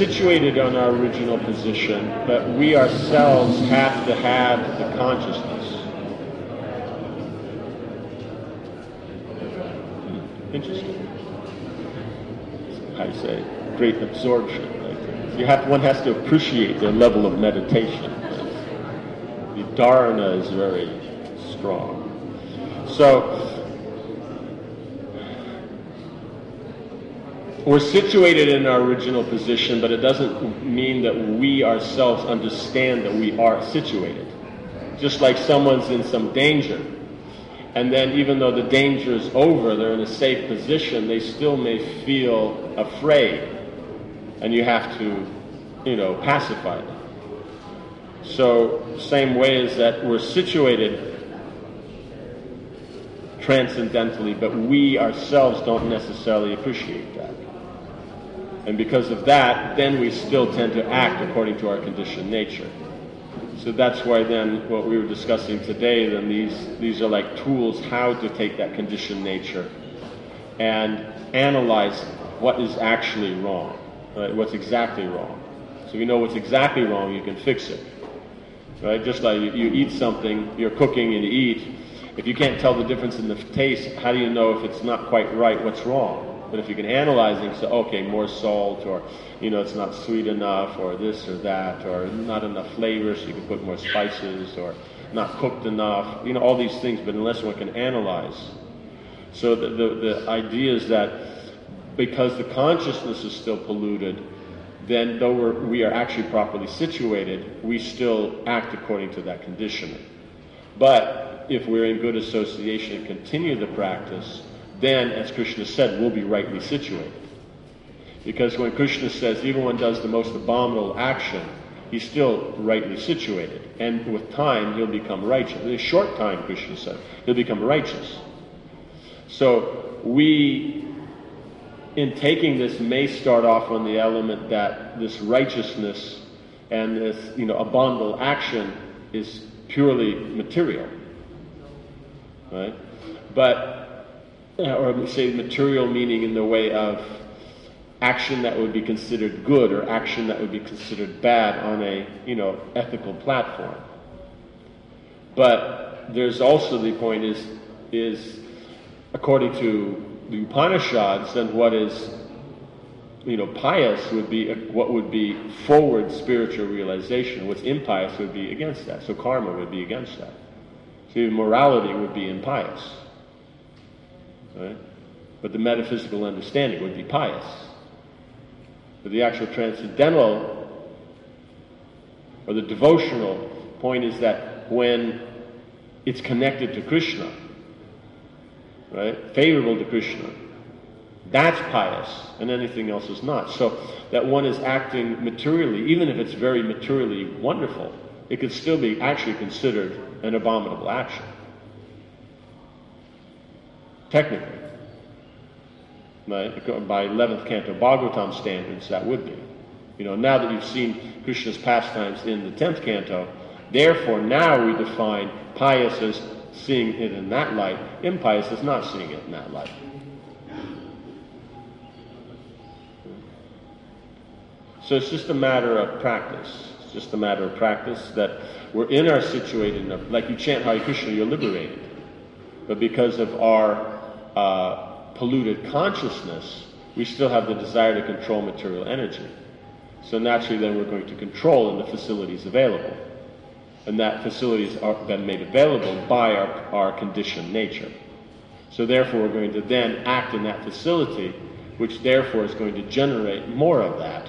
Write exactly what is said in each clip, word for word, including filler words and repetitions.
situated on our original position, but we ourselves have to have the consciousness. Hmm. Interesting. How you say, great absorption. Right? You have, one has to appreciate their level of meditation. Right? The dharana is very strong. So, we're situated in our original position, but it doesn't mean that we ourselves understand that we are situated. Just like someone's in some danger, and then even though the danger is over, they're in a safe position, they still may feel afraid, and you have to, you know, pacify them. So, same way is that we're situated transcendentally, but we ourselves don't necessarily appreciate that. And because of that, then we still tend to act according to our conditioned nature. So that's why then what we were discussing today, then these, these are like tools how to take that conditioned nature and analyze what is actually wrong, right? What's exactly wrong. So if you know what's exactly wrong, you can fix it, right? Just like you, you eat something, you're cooking and you eat. If you can't tell the difference in the taste, how do you know if it's not quite right, what's wrong? But if you can analyze it and say, okay, more salt, or, you know, it's not sweet enough, or this or that, or not enough flavor, so you can put more spices, or not cooked enough, you know, all these things, but unless one can analyze. So the, the, the idea is that because the consciousness is still polluted, then though we're, we are actually properly situated, we still act according to that conditioning. But if we're in good association and continue the practice, then, as Krishna said, we'll be rightly situated. Because when Krishna says even one does the most abominable action, he's still rightly situated. And with time, he'll become righteous. In a short time, Krishna said, he'll become righteous. So we, in taking this, may start off on the element that this righteousness and this, you know, abominable action is purely material. Right? But or we say material meaning in the way of action that would be considered good or action that would be considered bad on a, you know, ethical platform. But there's also the point is, is according to the Upanishads, then what is, you know, pious would be what would be forward spiritual realization. What's impious would be against that. So karma would be against that. So morality would be impious. Right? But the metaphysical understanding would be pious. But the actual transcendental or the devotional point is that when it's connected to Krishna, right, favorable to Krishna, that's pious, and anything else is not. So that one is acting materially, even if it's very materially wonderful, it could still be actually considered an abominable action. Technically. Right? By eleventh canto Bhagavatam standards, that would be. You know, now that you've seen Krishna's pastimes in the tenth canto, therefore now we define pious as seeing it in that light, impious as not seeing it in that light. So it's just a matter of practice. It's just a matter of practice that we're in our situated, like you chant Hare Krishna, you're liberated. But because of our uh, polluted consciousness, we still have the desire to control material energy. So naturally then we're going to control in the facilities available. And that facilities are then made available by our, our conditioned nature. So therefore we're going to then act in that facility, which therefore is going to generate more of that.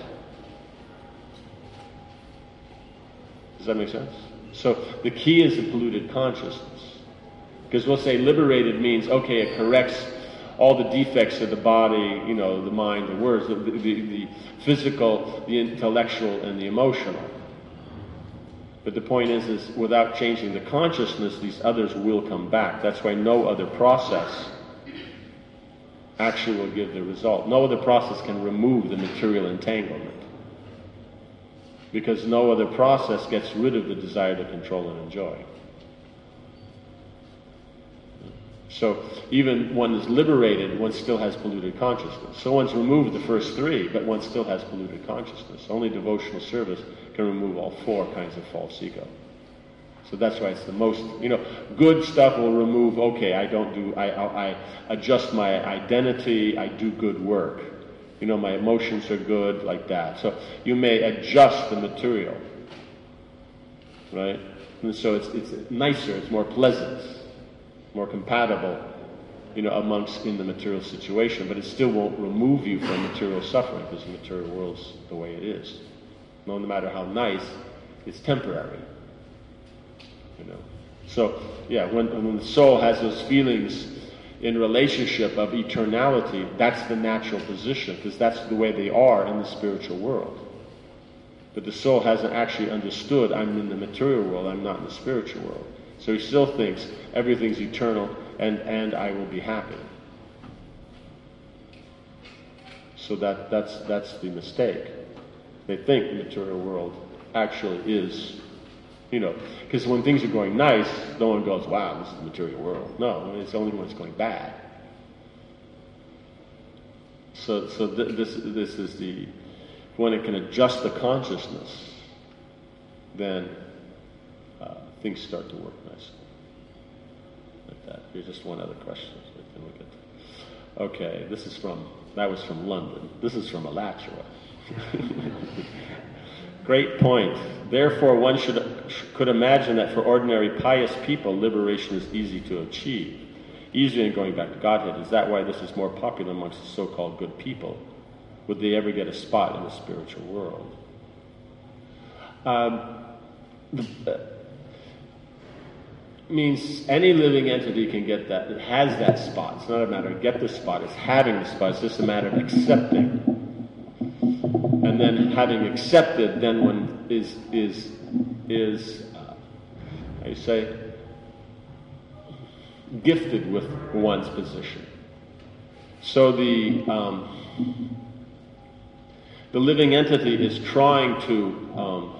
Does that make sense? So the key is the polluted consciousness. Because we'll say liberated means, okay, it corrects all the defects of the body, you know, the mind, the words, the, the, the physical, the intellectual, and the emotional. But the point is, is without changing the consciousness, these others will come back. That's why no other process actually will give the result. No other process can remove the material entanglement. Because no other process gets rid of the desire to control and enjoy. So even one is liberated, one still has polluted consciousness. So one's removed the first three, but one still has polluted consciousness. Only devotional service can remove all four kinds of false ego. So that's why it's the most, you know, good stuff will remove, okay, I don't do, I, I, I adjust my identity, I do good work. You know, my emotions are good, like that. So you may adjust the material, right? And so it's, it's nicer, it's more pleasant, more compatible, you know, amongst in the material situation, but it still won't remove you from material suffering because the material world's the way it is. No matter how nice, it's temporary. You know. So yeah, when, when the soul has those feelings in relationship of eternality, that's the natural position because that's the way they are in the spiritual world. But the soul hasn't actually understood, I'm in the material world, I'm not in the spiritual world. So he still thinks everything's eternal and, and I will be happy. So that, that's, that's the mistake. They think the material world actually is, you know, because when things are going nice, no one goes, wow, this is the material world. No, it's only when it's going bad. So, so th- this, this is the, when it can adjust the consciousness, then uh, things start to work nicely. Like that. Here's just one other question. So we can look at. Okay, this is from, that was from London. This is from Alachua. Great point. Therefore, one should could imagine that for ordinary pious people, liberation is easy to achieve. Easier than going back to Godhead. Is that why this is more popular amongst the so-called good people? Would they ever get a spot in the spiritual world? Um, the, uh, means any living entity can get that. It has that spot. It's not a matter of get the spot. It's having the spot. It's just a matter of accepting. And then having accepted, then one is, is, is uh, how you say, gifted with one's position. So the, um, the living entity is trying to um,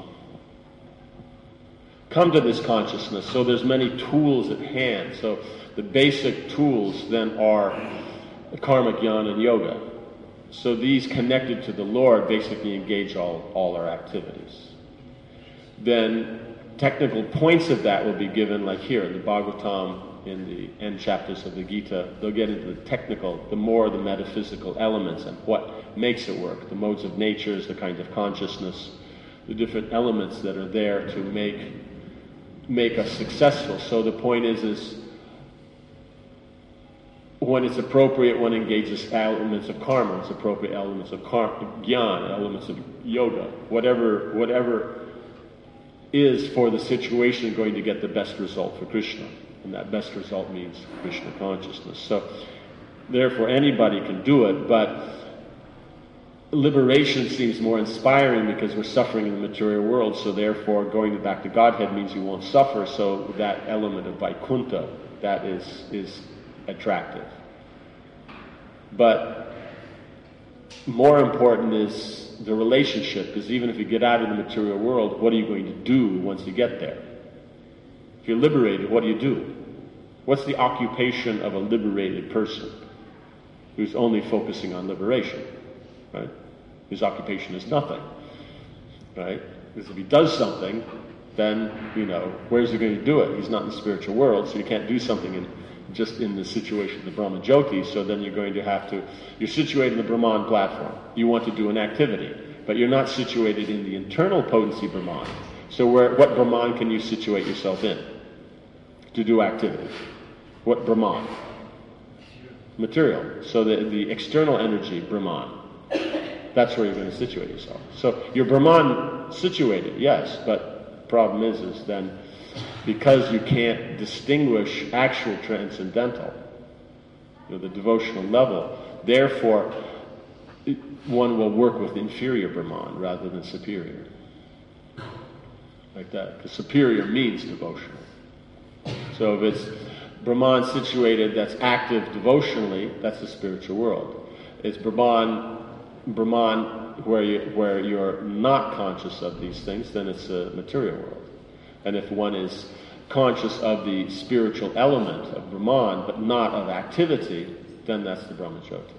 come to this consciousness. So there's many tools at hand. So the basic tools then are karma, jnana, and yoga. So these connected to the Lord basically engage all, all our activities. Then technical points of that will be given, like here in the Bhagavatam, in the end chapters of the Gita. They'll get into the technical, the more the metaphysical elements and what makes it work, the modes of natures, the kinds of consciousness, the different elements that are there to make make us successful. So the point is, is when it's appropriate, one engages elements of karma. It's appropriate elements of karma, jnana, elements of yoga, whatever, whatever is for the situation going to get the best result for Krishna. And that best result means Krishna consciousness. So therefore anybody can do it, but liberation seems more inspiring because we're suffering in the material world, so therefore going back to Godhead means you won't suffer, so that element of Vaikuntha, that is, is attractive. But more important is the relationship, because even if you get out of the material world, what are you going to do once you get there? If you're liberated, what do you do? What's the occupation of a liberated person who's only focusing on liberation, right? His occupation is nothing, right? Because if he does something, then, you know, where's he going to do it? He's not in the spiritual world, so you can't do something in just in the situation of the Brahma Jyoti, so then you're going to have to, you're situated in the Brahman platform. You want to do an activity, but you're not situated in the internal potency Brahman. So where, what Brahman can you situate yourself in to do activity? What Brahman? Material. So the, the external energy, Brahman. That's where you're going to situate yourself. So you're Brahman situated, yes, but the problem is, is then because you can't distinguish actual transcendental, you know, the devotional level, therefore one will work with inferior Brahman rather than superior. Like that. Because superior means devotional. So if it's Brahman situated that's active devotionally, that's the spiritual world. It's Brahman, Brahman where, you, where you're not conscious of these things, then it's a material world. And if one is conscious of the spiritual element of Brahman, but not of activity, then that's the Brahmajyoti.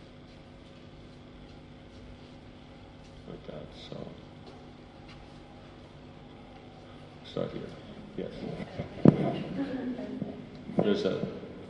Like that, so. Start here. Yes. There's a.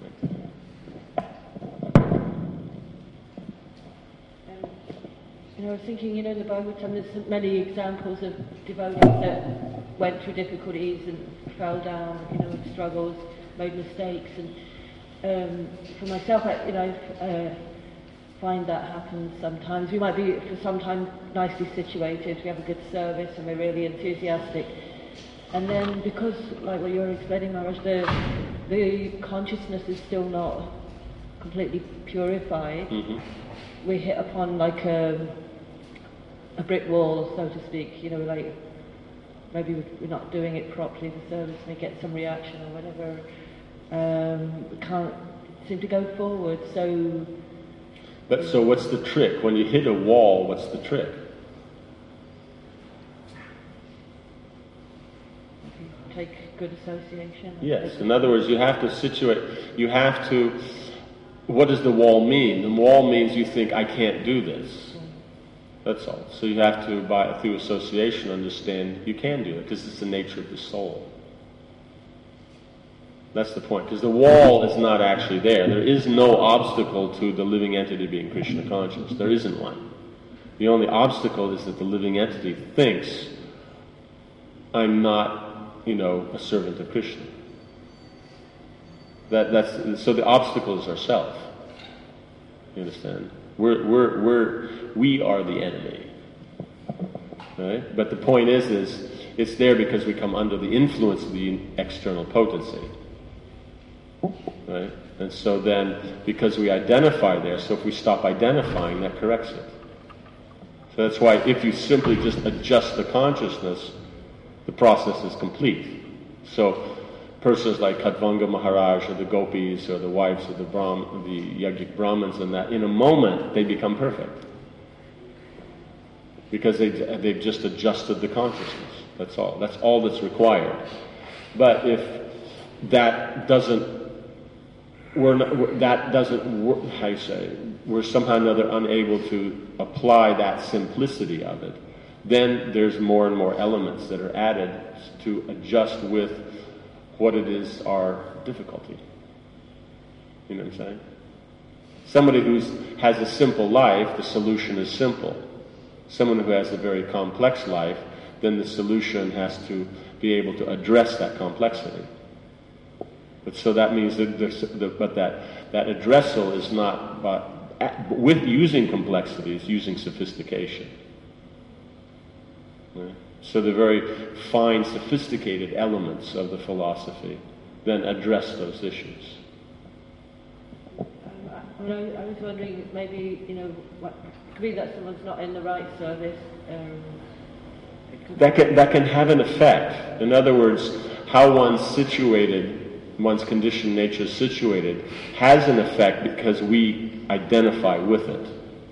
You know, I was thinking, you know, in the Bhagavatam, there's many examples of devotees that went through difficulties and fell down, you know, struggles, made mistakes, and um, for myself, I, you know, I uh, find that happens sometimes. We might be, for some time, nicely situated, we have a good service, and we're really enthusiastic, and then because, like what you were explaining, Maharaj, the, the consciousness is still not completely purified, mm-hmm. we hit upon like a, a brick wall, so to speak, you know, like maybe we're not doing it properly, the service may get some reaction or whatever, um, we can't seem to go forward, so... But so what's the trick? When you hit a wall, what's the trick? Take good association. Yes, in other words, you have to situate, you have to... What does the wall mean? The wall means you think, I can't do this. That's all. So you have to, by through association, understand you can do it, because it's the nature of the soul. That's the point, because the wall is not actually there. There is no obstacle to the living entity being Krishna conscious. There isn't one. The only obstacle is that the living entity thinks, I'm not, you know, a servant of Krishna. That, that's, so the obstacle is ourself. You understand? We're, we're, we're, we are the enemy. Right? But the point is, is it's there because we come under the influence of the external potency. Right? And so then, because we identify there, so if we stop identifying, that corrects it. So that's why if you simply just adjust the consciousness, the process is complete. So persons like Khatvanga Maharaj or the gopis or the wives of the Brahm, the yogic Brahmins and that, in a moment they become perfect. Because they, they've just adjusted the consciousness. That's all. That's all that's required. But if that doesn't, we're not, that doesn't, how you say, we're somehow or another unable to apply that simplicity of it, then there's more and more elements that are added to adjust with what it is our difficulty. You know what I'm saying? Somebody who has a simple life, the solution is simple. Someone who has a very complex life, then the solution has to be able to address that complexity. But so that means that, the, the, but that that addressal is not, but with using complexity, it's using sophistication. Right? So the very fine, sophisticated elements of the philosophy then address those issues. Um, I, I was wondering, maybe, you know, what, it could be that someone's not in the right service. Um, that can that can have an effect. In other words, how one's situated, one's conditioned nature is situated, has an effect because we identify with it.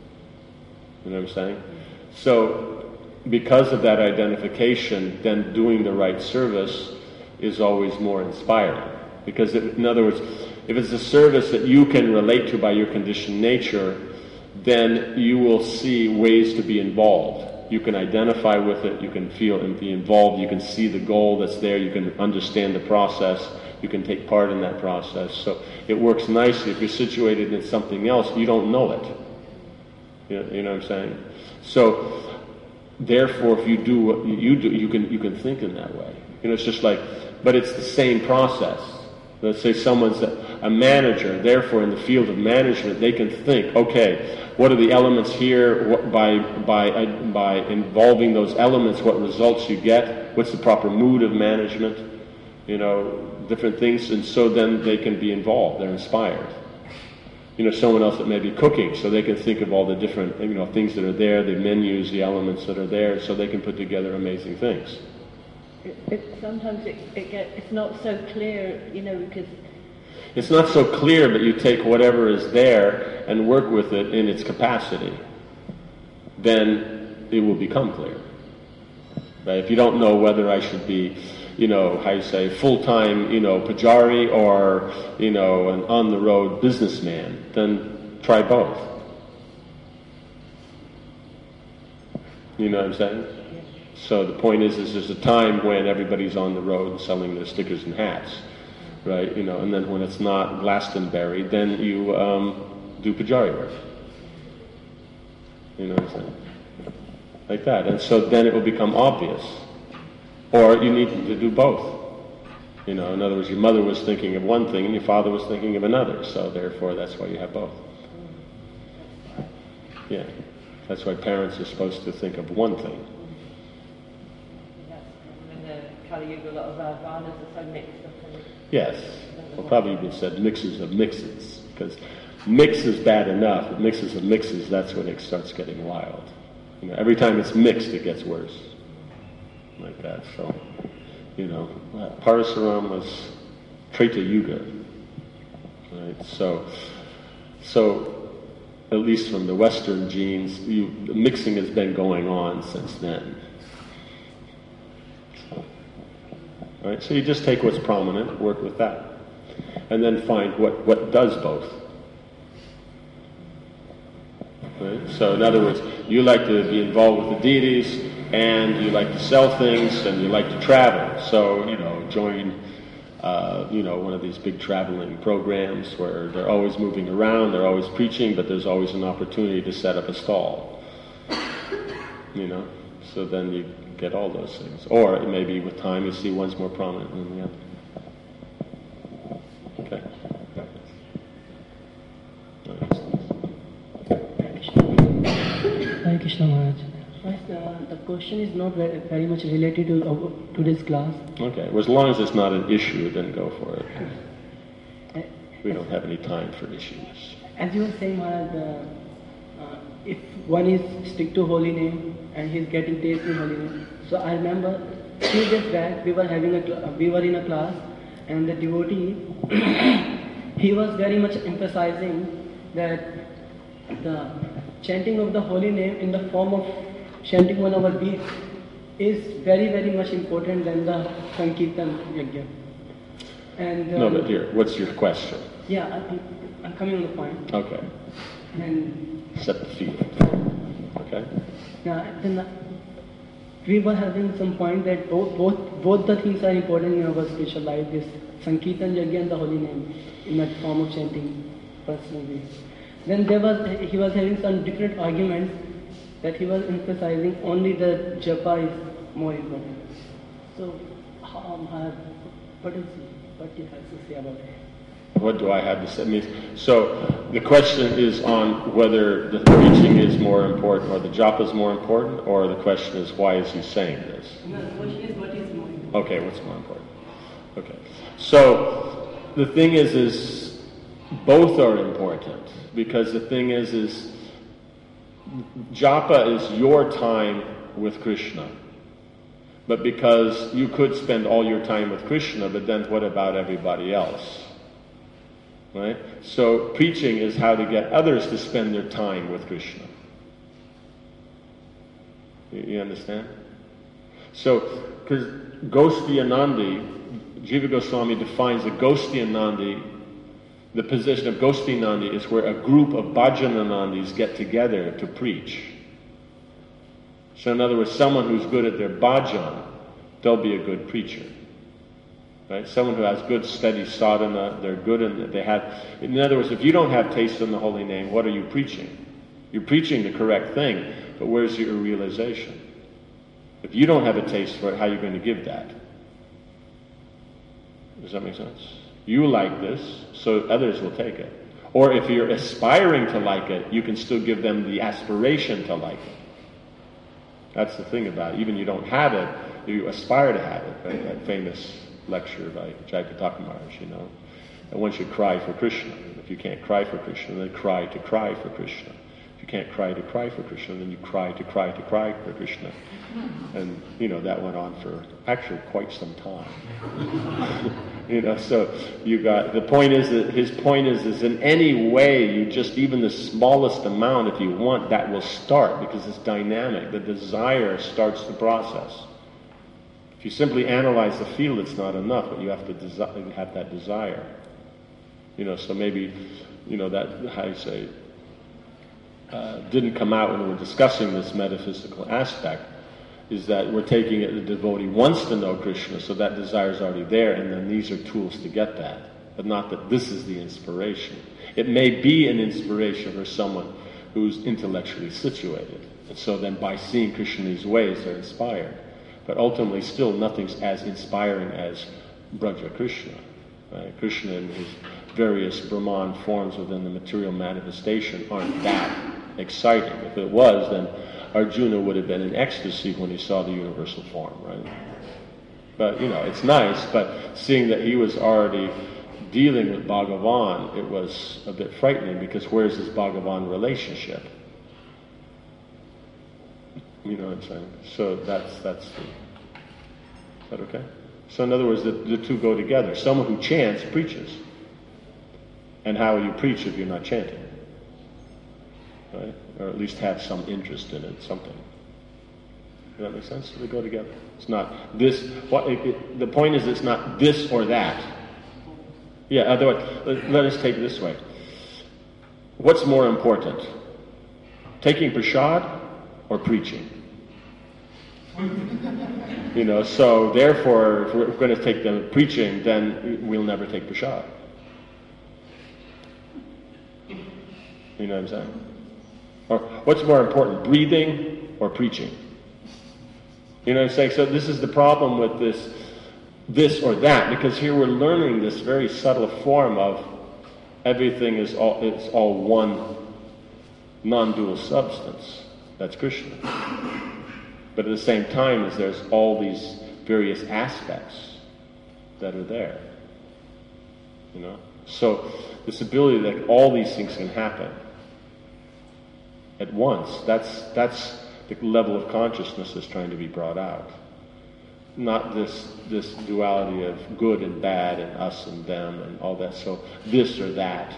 You know what I'm saying? So, because of that identification, then doing the right service is always more inspiring. Because, it, in other words, if it's a service that you can relate to by your conditioned nature, then you will see ways to be involved. You can identify with it, you can feel and be involved, you can see the goal that's there, you can understand the process, you can take part in that process. So it works nicely. If you're situated in something else, you don't know it. You know, you know what I'm saying? So, therefore, if you do what you do, you can you can think in that way. You know, it's just like, but it's the same process. Let's say someone's a, a manager. Therefore, in the field of management, they can think, okay, what are the elements here? What, by by uh, by involving those elements, what results you get? What's the proper mood of management? You know, different things, and so then they can be involved. They're inspired. You know, someone else that may be cooking, so they can think of all the different, you know, things that are there, the menus, the elements that are there, so they can put together amazing things. It, it, sometimes it, it get, it's not so clear, you know, because... It's not so clear, but you take whatever is there and work with it in its capacity. Then it will become clear. Right? If you don't know whether I should be, you know, how you say, full-time, you know, pujari or, you know, an on-the-road businessman, then try both. You know what I'm saying? So the point is, is there's a time when everybody's on the road selling their stickers and hats, right? You know, and then when it's not Glastonbury, then you um, do pujari work. You know what I'm saying? Like that. And so then it will become obvious. Or you need to do both. You know, in other words, your mother was thinking of one thing and your father was thinking of another. So therefore, that's why you have both. Yeah. That's why parents are supposed to think of one thing. In the Kali Yuga, a lot of our varnas are so mixed up. Yes. Well, probably even said mixes of mixes. Because mix is bad enough, but mixes of mixes, that's when it starts getting wild. You know, every time it's mixed, it gets worse. Like that. So, you know, Parasuram was Treta Yuga. Right? So, so at least from the Western genes, you, the mixing has been going on since then. So, right? So you just take what's prominent, work with that, and then find what, what does both. Right? So in other words, you like to be involved with the deities, and you like to sell things, and you like to travel. So, you know, join, uh, you know, one of these big traveling programs where they're always moving around, they're always preaching, but there's always an opportunity to set up a stall. You know, so then you get all those things. Or maybe with time you see one's more prominent than the other. Okay. Hare Krishna Maharaj. Uh, the question is not very, very much related to uh, today's class. Okay, well, as long as it's not an issue, then go for it. We don't have any time for issues. As you were saying, Maharaj, uh, uh, if one is stick to holy name and he's getting taste in holy name. So I remember few days back we were having a cl- we were in a class, and the devotee he was very much emphasizing that the chanting of the holy name in the form of chanting one of our beats is very, very much important than the Sankirtan Yajna. And, um, no, but here, what's your question? Yeah, I'm, I'm coming on the point. Okay. And set the field. Okay. Yeah, then uh, we were having some point that both both both the things are important in our spiritual life. This Sankirtan Yajna and the holy name in that form of chanting personally. Then there was he was having some different arguments that he was emphasizing only the japa is more important. So, um, what is what do you have to say about it? What do I have to say? I mean, so the question is on whether the preaching is more important or the japa is more important, or the question is why is he saying this? No, the question is what is more important. Okay, what's more important? Okay, so the thing is, is both are important, because the thing is, is japa is your time with Krishna. But because you could spend all your time with Krishna, but then what about everybody else? Right? So preaching is how to get others to spend their time with Krishna. You, you understand? So, because Gostiyanandi, Jiva Goswami defines a Gostiyanandi, the position of Gostiyanandi is where a group of Bhajananandis get together to preach. So in other words, someone who's good at their bhajan, they'll be a good preacher. Right? Someone who has good steady sadhana, they're good in they have in other words, if you don't have taste in the holy name, what are you preaching? You're preaching the correct thing, but where's your realization? If you don't have a taste for it, how are you going to give that? Does that make sense? You like this, so others will take it. Or if you're aspiring to like it, you can still give them the aspiration to like it. That's the thing about it. Even you don't have it, you aspire to have it. Right? That famous lecture by Jayapataka Maharaj, you know. And one should cry for Krishna. If you can't cry for Krishna, then cry to cry for Krishna. If you can't cry to cry for Krishna, then you cry to cry to cry for Krishna. And, you know, that went on for actually quite some time. You know, so you got, the point is that his point is, is in any way you just, even the smallest amount if you want, that will start because it's dynamic. The desire starts the process. If you simply analyze the field, it's not enough, but you have to desi- have that desire. You know, so maybe, you know, that, how you say, uh, didn't come out when we're discussing this metaphysical aspect, is that we're taking it, the devotee wants to know Krishna, so that desire is already there, and then these are tools to get that, but not that this is the inspiration. It may be an inspiration for someone who's intellectually situated, and so then by seeing Krishna in these ways, they're inspired. But ultimately, still, nothing's as inspiring as Braja Krishna. Right? Krishna in his various Brahman forms within the material manifestation aren't that exciting. If it was, then Arjuna would have been in ecstasy when he saw the universal form, right? But, you know, it's nice, but seeing that he was already dealing with Bhagavan, it was a bit frightening, because where's his Bhagavan relationship? You know what I'm saying? So that's, that's the, is that okay? So in other words, the, the two go together. Someone who chants preaches. And how will you preach if you're not chanting? Right? Or at least have some interest in it, something. Does that make sense? So they go together. It's not this, what, it, it, the point is it's not this or that. Yeah, otherwise, let, let us take it this way. What's more important? Taking prasad or preaching? You know, so therefore, if we're going to take the preaching, then we'll never take prasad. You know what I'm saying? Or what's more important, breathing or preaching? You know what I'm saying? So this is the problem with this, this or that, because here we're learning this very subtle form of everything is all, it's all one non-dual substance. That's Krishna. But at the same time, as there's all these various aspects that are there. You know? So this ability that all these things can happen at once, that's that's the level of consciousness that's trying to be brought out. Not this this duality of good and bad and us and them and all that. So this or that.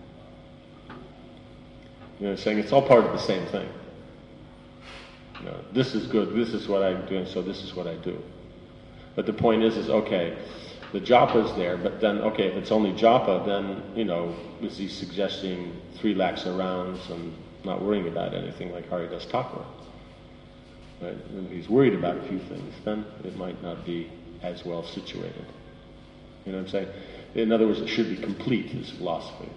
You know what I'm saying? It's all part of the same thing. You know, this is good, this is what I'm doing, so this is what I do. But the point is, is okay, the japa is there, but then, okay, if it's only japa, then, you know, is he suggesting three lakhs of rounds and not worrying about anything like Haridas Thakur? Right? If he's worried about a few things, then it might not be as well situated. You know what I'm saying? In other words, it should be complete, his philosophy.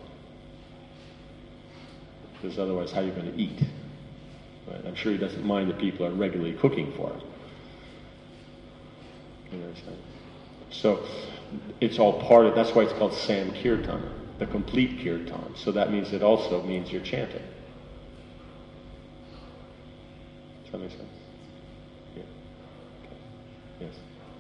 Because otherwise, how are you going to eat? Right? I'm sure he doesn't mind that people are regularly cooking for him. You know what I'm saying? So it's all part of, that's why it's called Sankirtan, the complete kirtan. So that means it also means you're chanting. Does that make sense? Yeah. Okay.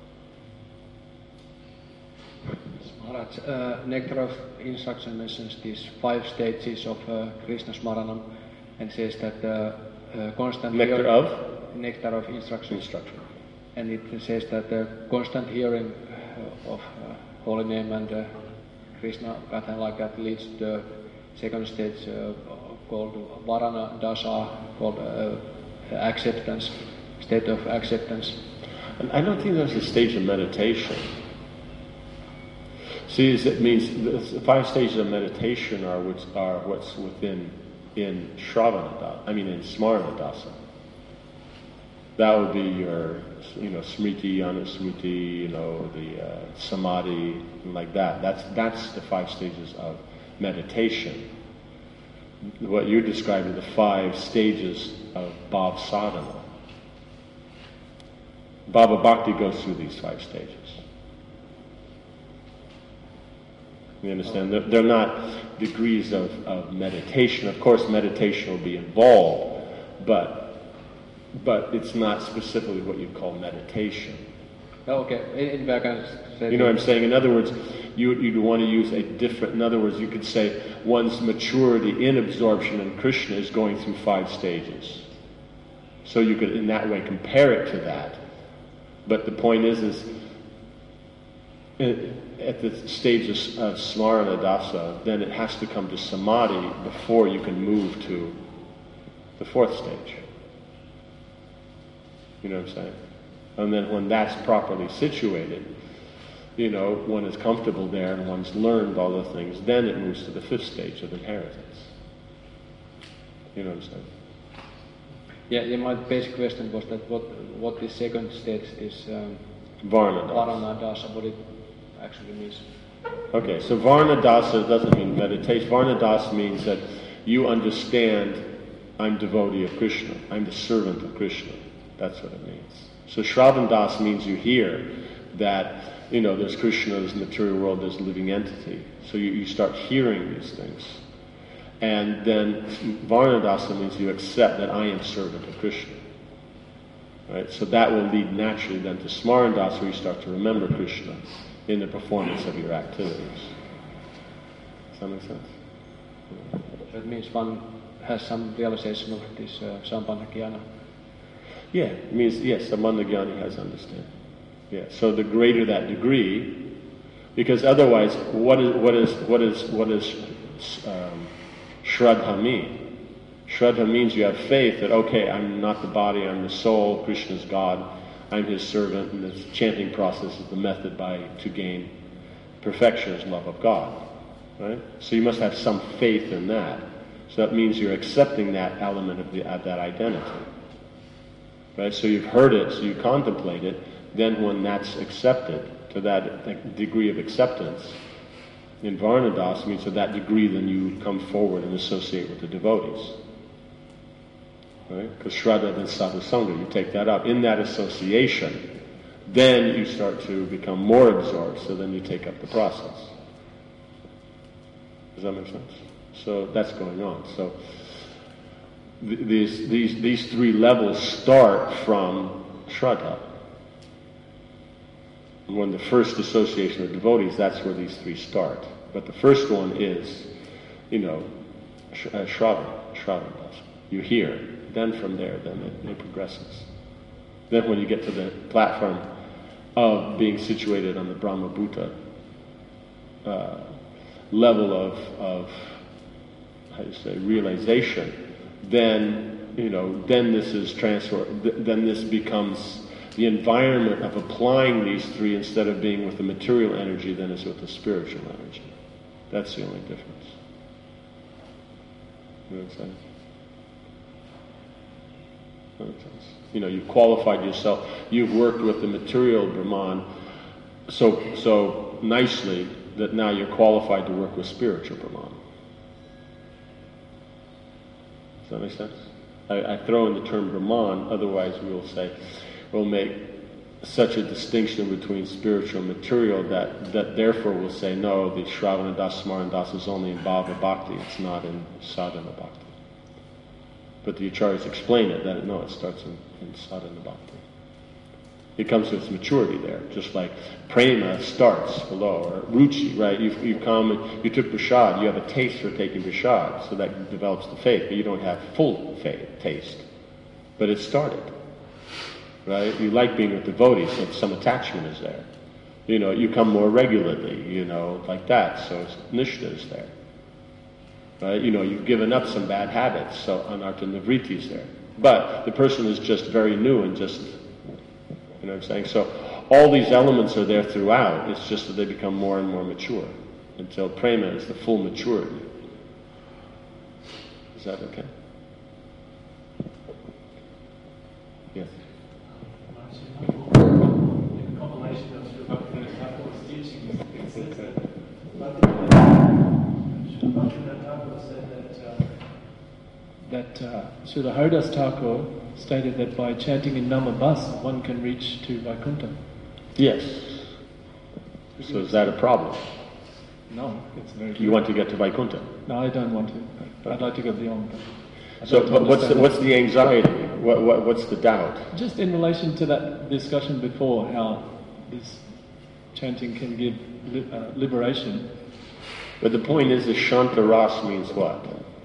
Yes. Maharaj, uh, Nectar of Instruction mentions these five stages of uh, Krishna Smaranam and says that uh, uh, constant Nectar hear- of? Nectar of Instruction. Instruction. And it says that uh, constant hearing uh, of uh, holy name and uh, Krishna Katha like that leads to the second stage uh, called Varana Dasa, called uh, acceptance, state of acceptance. And I don't think there's a stage of meditation. See, it means the five stages of meditation are which are what's within in Shravanadasa, I mean in Smaranadasa. That would be your, you know, Smriti, Anusmriti, you know, the uh, Samadhi, like that. That's that's the five stages of meditation. What you're describing, the five stages of Bhav Sadhana. Bhava Bhakti goes through these five stages. You understand? They're, they're not degrees of, of meditation. Of course, meditation will be involved, but but it's not specifically what you'd call meditation. Oh, okay. In, in, I can say You know what I'm saying? In other words, you, you'd want to use a different, in other words, you could say one's maturity in absorption in Krishna is going through five stages. So you could, in that way, compare it to that. But the point is, is at the stage of, of Smaranadasa, then it has to come to Samadhi before you can move to the fourth stage. You know what I'm saying? And then when that's properly situated, you know, one is comfortable there and one's learned all the things, then it moves to the fifth stage of inheritance. You know what I'm saying? Yeah, yeah, my basic question was that what what this second stage is um, Varna dasa. Varana dasa, what it actually means. Okay, so Varna dasa doesn't mean meditation. Varna dasa means that you understand I'm devotee of Krishna. I'm the servant of Krishna. That's what it means. So Shravan das means you hear that, you know, there's Krishna, there's the material world, there's a living entity. So you, you start hearing these things. And then Varna dasa means you accept that I am servant of Krishna. Right? So that will lead naturally then to Smaran dasa, where you start to remember Krishna in the performance of your activities. Does that make sense? That means one has some realization of this uh, Sampana Jnana. Yeah, it means, yes, Sambandha Jnani has understanding. Yeah, so the greater that degree, because otherwise, what is, what is, what is, what is um, Shraddha mean? Shraddha means you have faith that, okay, I'm not the body, I'm the soul, Krishna's God, I'm his servant, and this chanting process is the method by to gain perfection as love of God. Right? So you must have some faith in that. So that means you're accepting that element of, the, of that identity. Right? So you've heard it, so you contemplate it, then when that's accepted to that degree of acceptance, in Varna das means to that degree then you come forward and associate with the devotees. Right? Because Shraddha and Sadhu Sangha, you take that up. In that association, then you start to become more absorbed, so then you take up the process. Does that make sense? So that's going on. So th- these these these three levels start from Shraddha. And when the first association of devotees, that's where these three start. But the first one is, you know, sh- uh, Shraddha, Shraddha. You hear. Then from there, then it, it progresses. Then when you get to the platform of being situated on the Brahma Bhuta uh, level of, of, how do you say, realization, then, you know, then this is transferred, th- then this becomes the environment of applying these three instead of being with the material energy, then it's with the spiritual energy. That's the only difference. You know what I'm saying? You know, you've qualified yourself. You've worked with the material Brahman so so nicely that now you're qualified to work with spiritual Brahman. Does that make sense? I, I throw in the term Brahman, otherwise we will say, we'll make such a distinction between spiritual and material that, that therefore we'll say, no, the Shravana Das, Smaran Das is only in Bhava Bhakti, it's not in Sadhana Bhakti. But the acharyas explain it, that no, it starts in, in sadhana bhakti. It comes to its maturity there, just like prema starts below, or ruchi, right? You've, you've come and you took prasad, you have a taste for taking prasad, so that develops the faith, but you don't have full faith, taste. But it started, right? You like being with devotees, so some attachment is there. You know, you come more regularly, you know, like that, so nishtha is there. Right? You know, you've given up some bad habits, so anartha nivriti is there. But the person is just very new and just, you know what I'm saying? So all these elements are there throughout. It's just that they become more and more mature until prema is the full maturity. Is that okay? Yes. In compilation of Sri Bhaktivinoda Thakur's teachings, it says that Bhaktivinoda Thakur said that uh, that uh, Srila Haridas Thakur stated that by chanting in Namabhasa one can reach to Vaikuntha. Yes. So is that a problem? No, it's very good. You want to get to Vaikuntha? No, I don't want to. I'd like to go beyond. I'd So like to but what's the, understand what's the anxiety? What, what, what's the doubt? Just in relation to that discussion before, how this chanting can give li- uh, liberation. But the point is that Shantaras means what?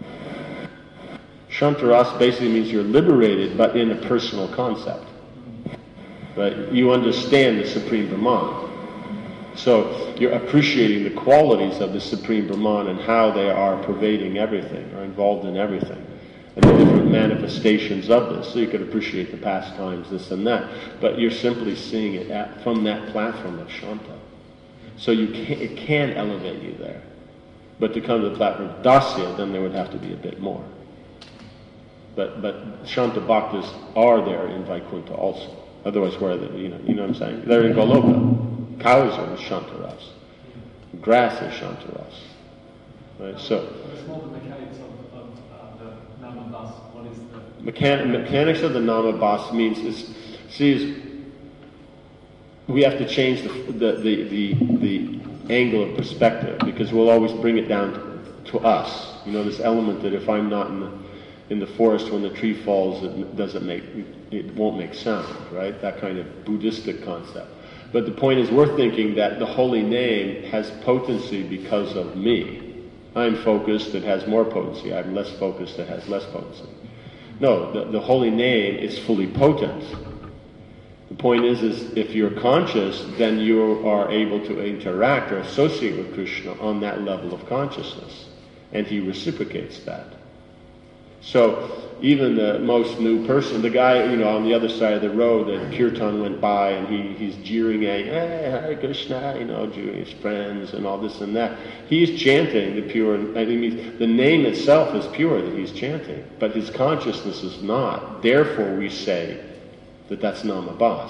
Shantaras basically means you're liberated, but in a personal concept. Right? You understand the Supreme Brahman. So you're appreciating the qualities of the Supreme Brahman and how they are pervading everything, or involved in everything. And the different different manifestations of this. So you could appreciate the pastimes, this and that. But you're simply seeing it at, from that platform of Shanta. So you can, it can elevate you there. But to come to the platform of Dasya, then there would have to be a bit more. But but Shanta Bhaktas are there in Vaikuntha also. Otherwise, where are they? You know, you know what I'm saying? They're in Goloka. Cows are Shantaras. Grass is Shantaras. Right? So. It's more the mechanics of, of uh, the Namabas. What is the Mechan- mechanics of the Namabas means is see is we have to change the the the the, the angle of perspective, because we'll always bring it down to, to us. You know, this element that if I'm not in the in the forest when the tree falls, it doesn't make it won't make sound, right? That kind of Buddhistic concept. But the point is, we're thinking that the holy name has potency because of me. I'm focused, it has more potency. I'm less focused, it has less potency. No, the, the holy name is fully potent. The point is, is if you're conscious, then you are able to interact or associate with Krishna on that level of consciousness. And he reciprocates that. So even the most new person, the guy, you know, on the other side of the road, that Kirtan went by and he, he's jeering at, hey, Hare Krishna, you know, jeering his friends and all this and that. He's chanting the pure, I mean, the name itself is pure that he's chanting, but his consciousness is not. Therefore we say that that's Namabas.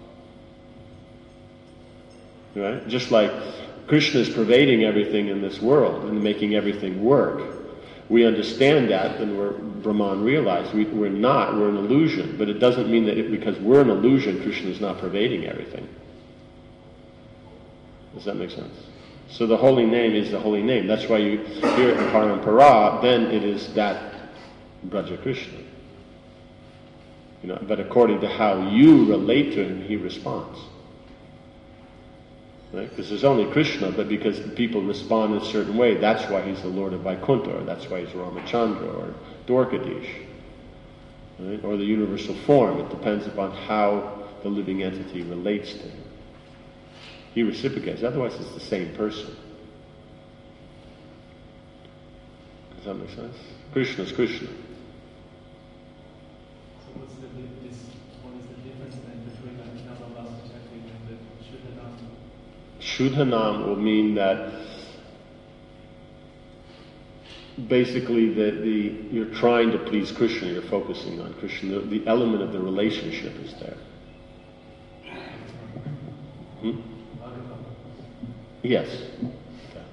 Right? Just like Krishna is pervading everything in this world and making everything work. We understand that, and we're Brahman realized we, we're not, we're an illusion. But it doesn't mean that it, because we're an illusion, Krishna is not pervading everything. Does that make sense? So the holy name is the holy name. That's why you hear it in Parampara, then it is that Braja Krishna. You know, but according to how you relate to him, he responds. Right? Because there's only Krishna, but because people respond in a certain way, that's why he's the Lord of Vaikuntha, or that's why he's Ramachandra, or Dwarkadish, right? Or the universal form. It depends upon how the living entity relates to him. He reciprocates, otherwise it's the same person. Does that make sense? Krishna is Krishna. So what's the this, what is the difference then between the Namabas chanting and the Shuddhanam? Shuddhanam will mean that basically the, the you're trying to please Krishna, you're focusing on Krishna. The, the element of the relationship is there. Hmm? Yes. Okay.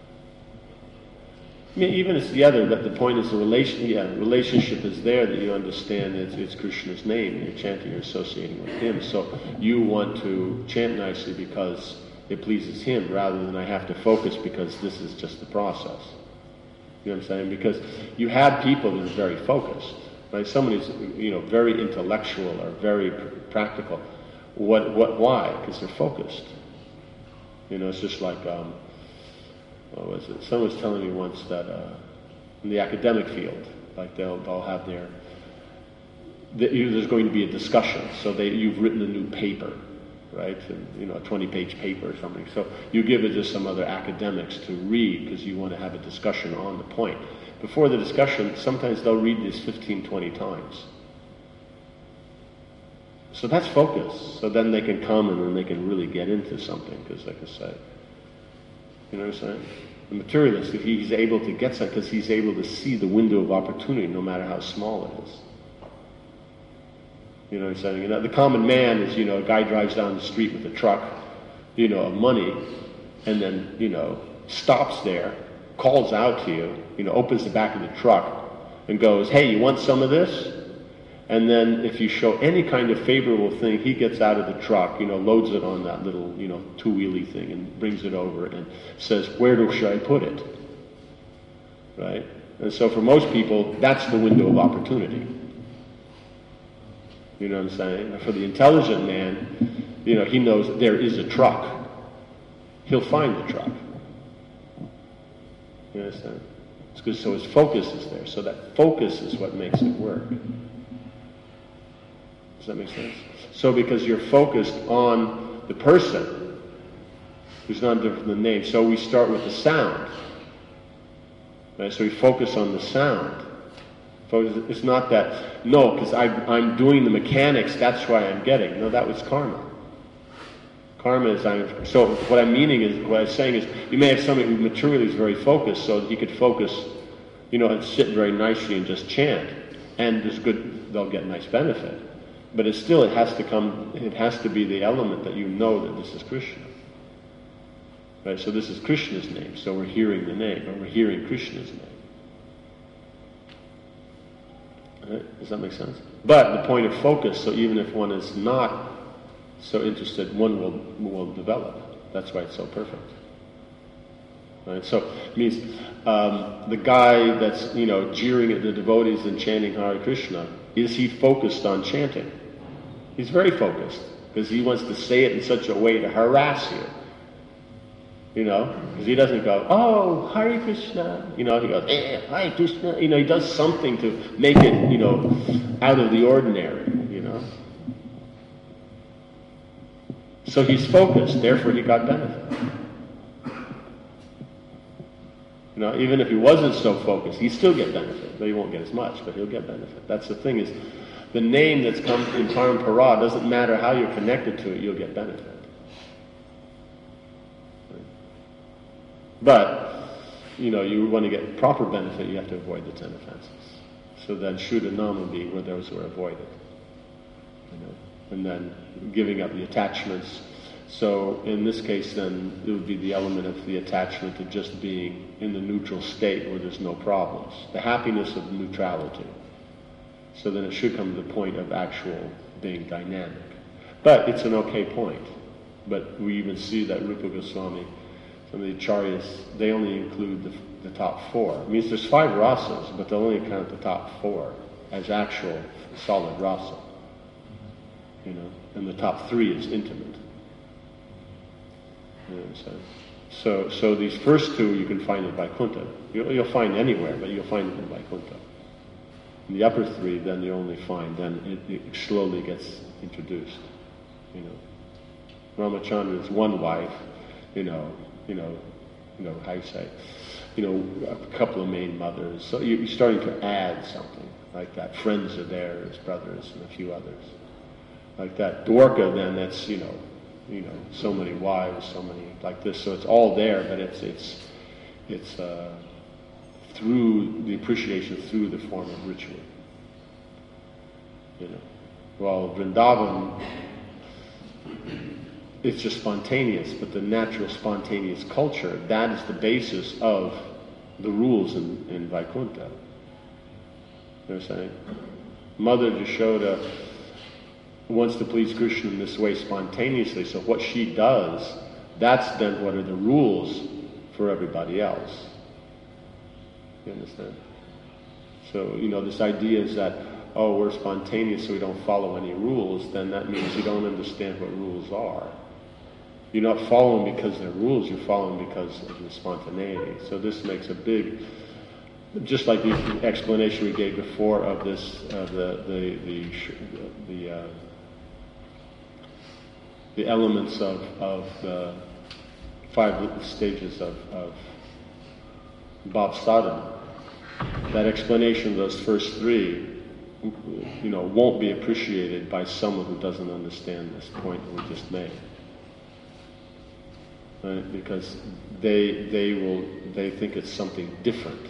I mean, even it's the other, but the point is the relation. Yeah, relationship is there, that you understand it's, it's Krishna's name, and you're chanting, you're associating with him. So you want to chant nicely because it pleases him, rather than I have to focus because this is just the process. You know what I'm saying? Because you have people that are very focused, right? Someone who's, you know, very intellectual or very pr- practical. What? What? Why? Because they're focused. You know, it's just like, um, what was it? Someone was telling me once that uh, in the academic field, like they'll they'll have their, the, you know, there's going to be a discussion. So they you've written a new paper. Right, and, you know, a twenty-page paper or something. So you give it to some other academics to read because you want to have a discussion on the point. Before the discussion, sometimes they'll read this fifteen, twenty times. So that's focus. So then they can come and then they can really get into something, because like I say, you know what I'm saying? The materialist, if he's able to get something, because he's able to see the window of opportunity no matter how small it is. You know what I'm saying? You know, the common man is, you know, a guy drives down the street with a truck, you know, of money, and then, you know, stops there, calls out to you, you know, opens the back of the truck and goes, hey, you want some of this? And then if you show any kind of favorable thing, he gets out of the truck, you know, loads it on that little, you know, two-wheelie thing and brings it over and says, where do, should I put it? Right? And so for most people, that's the window of opportunity. You know what I'm saying? For the intelligent man, you know, he knows there is a truck. He'll find the truck. You understand? It's good. So his focus is there. So that focus is what makes it work. Does that make sense? So because you're focused on the person, who's not different than the name. So we start with the sound. Right? So we focus on the sound. Focus, it's not that, no, because I'm doing the mechanics, that's why I'm getting. No, that was karma. Karma is, I'm, so what I'm meaning is, what I'm saying is, you may have somebody who materially is very focused, so he could focus, you know, and sit very nicely and just chant, and there's good, they'll get nice benefit. But it's still, it has to come, it has to be the element that you know that this is Krishna. Right, so this is Krishna's name, so we're hearing the name, or we're hearing Krishna's name. Right? Does that make sense? But the point of focus, so even if one is not so interested, one will will develop. That's why it's so perfect. Right? So it means um, the guy that's, you know, jeering at the devotees and chanting Hare Krishna, is he focused on chanting? He's very focused, because he wants to say it in such a way to harass you. You know, because he doesn't go, oh, Hare Krishna. You know, he goes, eh, Hare Krishna. You know, he does something to make it, you know, out of the ordinary, you know. So he's focused, therefore he got benefit. You know, even if he wasn't so focused, he'd still get benefit. But he won't get as much, but he'll get benefit. That's the thing is, the name that's come in Parampara, doesn't matter how you're connected to it, you'll get benefit. But, you know, you want to get proper benefit, you have to avoid the ten offenses. So then Shuddhanam were those who are avoided. You know, and then giving up the attachments. So in this case then, it would be the element of the attachment to just being in the neutral state where there's no problems. The happiness of neutrality. So then it should come to the point of actual being dynamic. But it's an okay point. But we even see that Rupa Goswami, some of the acharyas, they only include the, the top four. It means there's five rasas, but they'll only count the top four as actual solid rasa. You know, and the top three is intimate. You know, so, so, so these first two you can find in Vaikuntha. You'll, you'll find anywhere, but you'll find it in Vaikuntha. And the upper three, then you only find, then it, it slowly gets introduced. You know, Ramachandra's one wife, you know, you know, you know, how you say, you know, a couple of main mothers. So you're starting to add something like that. Friends are there, his brothers and a few others. Like that. Dwarka, then, that's, you know, you know, so many wives, so many, like this. So it's all there, but it's, it's, it's, uh, through the appreciation through the form of ritual. You know. While Vrindavan, it's just spontaneous, but the natural spontaneous culture, that is the basis of the rules in, in Vaikuntha. You know what I'm saying? Mother Yashoda wants to please Krishna in this way spontaneously, so what she does, that's then what are the rules for everybody else. You understand? So, you know, this idea is that, oh, we're spontaneous so we don't follow any rules, then that means you don't understand what rules are. You're not following because they're rules, you're following because of the spontaneity. So this makes a big, just like the explanation we gave before of this, uh, the, the, the, the, uh, the elements of, of the five stages of, of Bhav Sadhana. That explanation of those first three, you know, won't be appreciated by someone who doesn't understand this point that we just made. Right? Because they they will they think it's something different.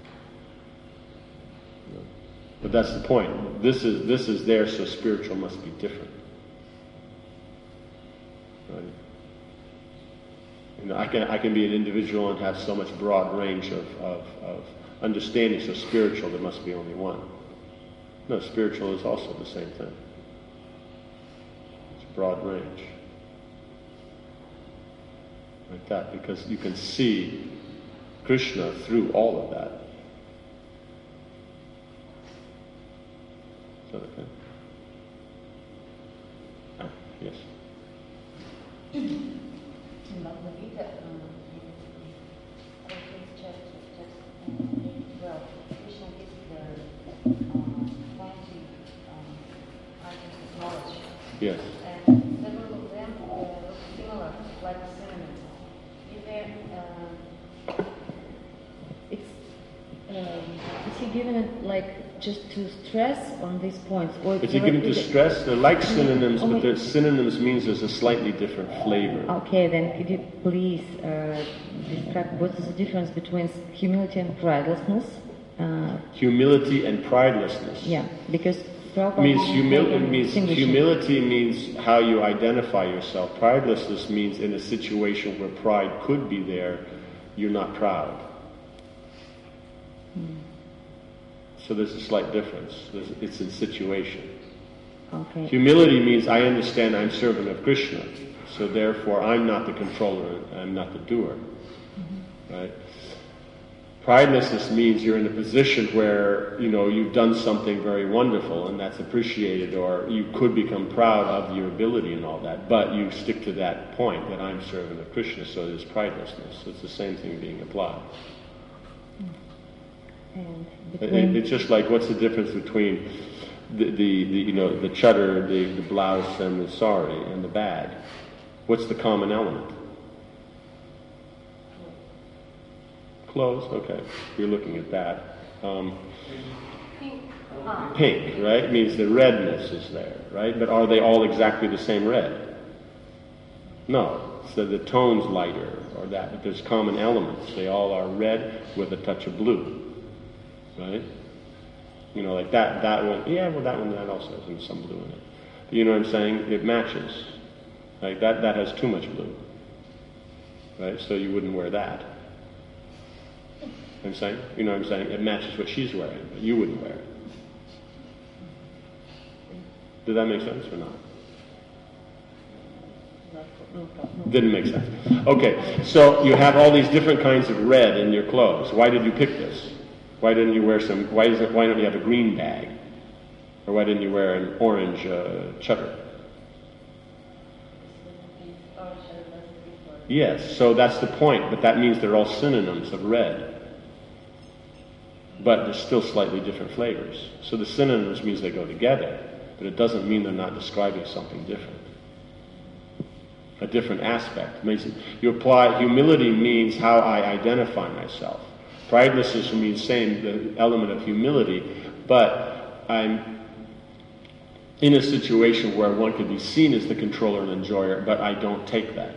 You know? But that's the point. This is this is there, so spiritual must be different. Right? You know, I can I can be an individual and have so much broad range of, of, of understanding, so spiritual there must be only one. No, spiritual is also the same thing. It's broad range. Like that, because you can see Krishna through all of that. Is that okay? Ah, yes. In Bhagavad Gita, um, in fourteenth chapter, text twelve, Krishna gives the um, twenty um, items of knowledge. Yes. And several of them uh, look similar, like synonyms. Is there, uh, It's, um, is he given it like just to stress on these points. Or If you give them to stress, they're like synonyms, but they're, synonyms means there's a slightly different flavor. Okay, then could you please uh, describe what is the difference between humility and pridelessness? Uh, Humility and pridelessness. yeah, because Prabhupada Means, didn't humil- make any means distinguishing. humility means how you identify yourself. Pridelessness means in a situation where pride could be there, you're not proud. Hmm. So there's a slight difference. There's, it's in situation. Okay. Humility means I understand I'm servant of Krishna, so therefore I'm not the controller, I'm not the doer. Mm-hmm. Right? Pridelessness means you're in a position where, you know, you've done something very wonderful and that's appreciated, or you could become proud of your ability and all that, but you stick to that point that I'm servant of Krishna, so there's pridelessness. So it's the same thing being applied. And It, between, it's just like, what's the difference between the, the, the you know, the chutter, the, the blouse, and the sari, and the bag? What's the common element? Clothes, okay. You're looking at that. Um, pink, right? It means the redness is there, right? But are they all exactly the same red? No. So the tone's lighter or that, but there's common elements. They all are red with a touch of blue, right? You know, like that, that one, yeah, well that one, that also has some blue in it. But you know what I'm saying? It matches. Like that, that has too much blue, right? So you wouldn't wear that. I'm saying, you know what I'm saying? It matches what she's wearing, but you wouldn't wear it. Did that make sense or not? Didn't make sense. Okay, so you have all these different kinds of red in your clothes. Why did you pick this? Why didn't you wear some? Why isn't? Why don't you have a green bag? Or why didn't you wear an orange uh, chutter? Yes, so that's the point. But that means they're all synonyms of red. But there's still slightly different flavors. So the synonyms means they go together, but it doesn't mean they're not describing something different. A different aspect. It means you apply, humility means how I identify myself. Pridelessness means same, the element of humility, but I'm in a situation where one could be seen as the controller and enjoyer, but I don't take that.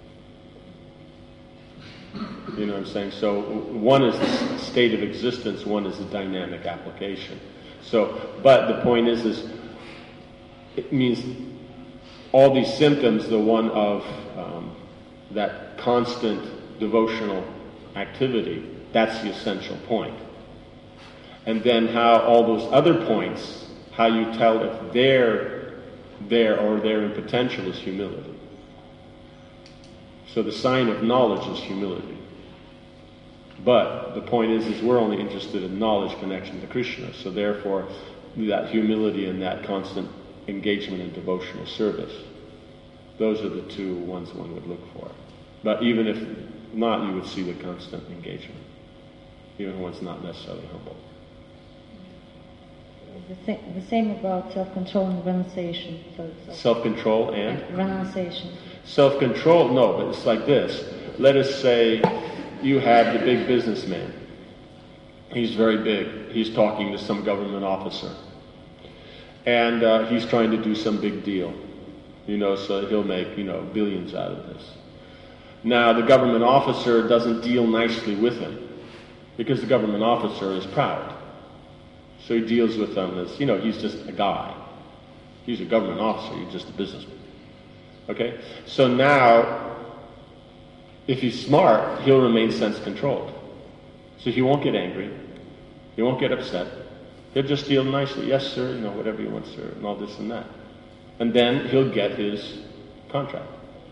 You know what I'm saying? So one is the state of existence, one is the dynamic application. So, but the point is, is it means all these symptoms, the one of um, that constant devotional activity, that's the essential point. And then how all those other points, how you tell if they're there or they're in potential is humility. So the sign of knowledge is humility. But the point is, is we're only interested in knowledge connection to Krishna. So therefore, that humility and that constant engagement in devotional service, those are the two ones one would look for. But even if not, you would see the constant engagement, even when one's not necessarily humble. the, th- the same about self-control and renunciation. So self- Self-control and? and renunciation. Self-control, no, but it's like this. Let us say you have the big businessman. He's very big. He's talking to some government officer. And uh, he's trying to do some big deal. You know, so he'll make, you know, billions out of this. Now, the government officer doesn't deal nicely with him because the government officer is proud. So he deals with them as, you know, he's just a guy. He's a government officer. He's just a businessman. Okay? So now, if he's smart, he'll remain sense-controlled. So he won't get angry. He won't get upset. He'll just deal nicely. Yes, sir, you know, whatever you want, sir, and all this and that. And then he'll get his contract.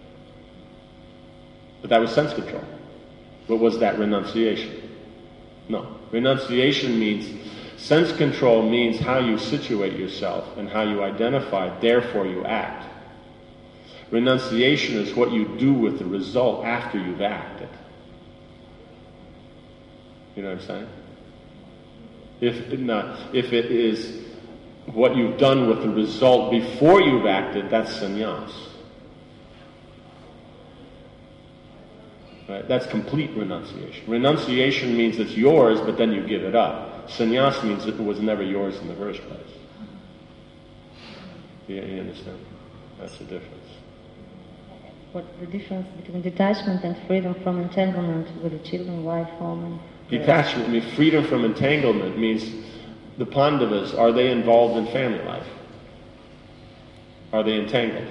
But that was sense control. But was that renunciation? No. Renunciation means, sense control means how you situate yourself and how you identify, therefore you act. Renunciation is what you do with the result after you've acted. You know what I'm saying? If not, if it is what you've done with the result before you've acted, that's sannyas. Right? That's complete renunciation. Renunciation means it's yours, but then you give it up. Sannyas means it was never yours in the first place. You, you understand? That's the difference. What's the difference between detachment and freedom from entanglement with the children, wife, home? And Detachment, I mean, freedom from entanglement means the Pandavas, are they involved in family life? Are they entangled?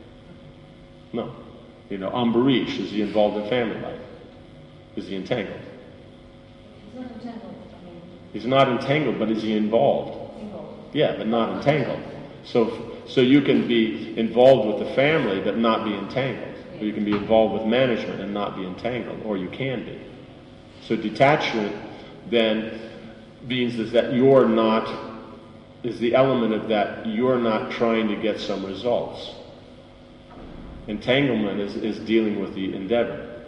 No. You know, Ambarish, is he involved in family life? Is he entangled? He's not entangled. I mean, He's not entangled, but is he involved? involved. Yeah, but not entangled. So, so you can be involved with the family, but not be entangled. Or you can be involved with management and not be entangled, or you can be. So detachment then means is that you're not, is the element of that you're not trying to get some results. Entanglement is, is dealing with the endeavor.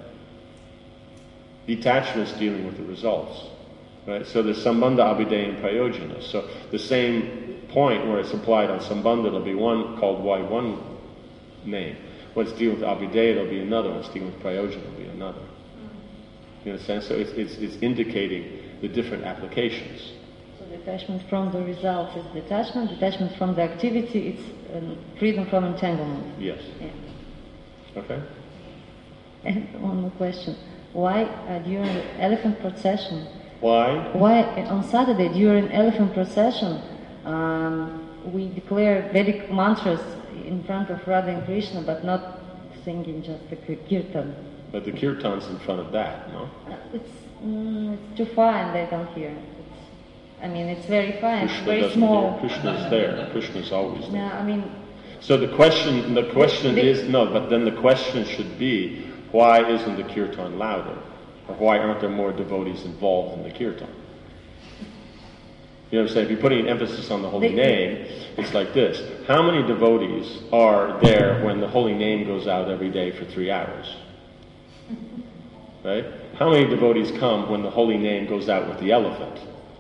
Detachment is dealing with the results. Right? So there's sambandha, abhideya, and prayojana. So the same point where it's applied on sambandha, there'll be one called why one name. When it's dealing with abhideya, there'll be another. When it's dealing with prayojana, there'll be another. You understand? So it's, it's, it's indicating the different applications. So detachment from the results is detachment. Detachment from the activity, it's um, freedom from entanglement. Yes. Yeah. Okay? And one more question. Why uh, during the elephant procession, Why? why uh, on Saturday during elephant procession, um, we declare Vedic mantras in front of Radha and Krishna, but not singing just the kirtan? But the kirtan's in front of that, no? Uh, It's, mm, it's too far and they don't hear. It's, I mean, it's very far and it's Krishna very doesn't small. hear. Krishna's there. Krishna's always there. No, I mean, So the question, the question The- is, no, but then the question should be, why isn't the kirtan louder? Or why aren't there more devotees involved in the kirtan? You know what I'm saying? If you're putting an emphasis on the holy They- name, it's like this. How many devotees are there when the holy name goes out every day for three hours? Right? How many devotees come when the holy name goes out with the elephant?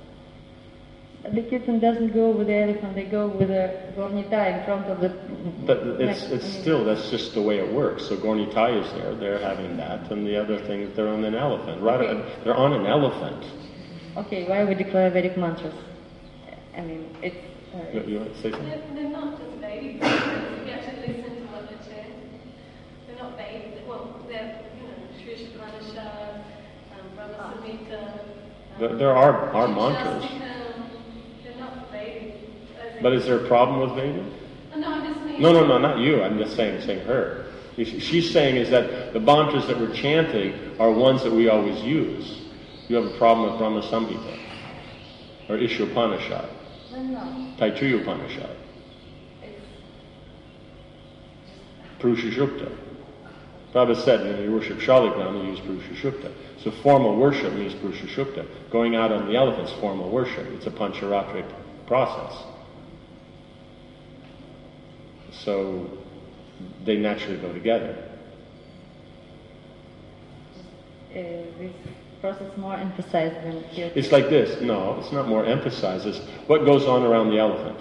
the kirtan doesn't go with the elephant, they go with a gornita in front of the... But it's, neck. it's I mean, still, that's just the way it works. So Gornitai is there, they're having that, and the other thing, they're on an elephant. Right? Okay. They're on an elephant. Okay, why we declare Vedic mantras? I mean, it's... Uh, You, you want to say something? They're, they're not just Vedic mantras. If you actually listen to what they chant, they're not Vedic. Well, they're, you know, Shri Upanishad, um, Brahma Samhita. Um, There, there are, are mantras. Shastikam. They're not Vedic. as in- But is there a problem with Veda? Oh, no, I just mean. No, no, no, not you. I'm just saying, saying her. She- She's saying is that the mantras that we're chanting are ones that we always use. You have a problem with Brahma Samhita or Ishopanishad, no, no. Taittiriya Upanishad, It's, Purusha Shukta. Prabhupada said when you worship Shaligram, you use Purusha Shukta. So formal worship means Purusha Shukta. Going out on the elephant's formal worship. It's a pancharatric process. So they naturally go together. uh, this process more emphasized than kirtan. It's like this. No, it's not more emphasized. It's what goes on around the elephant.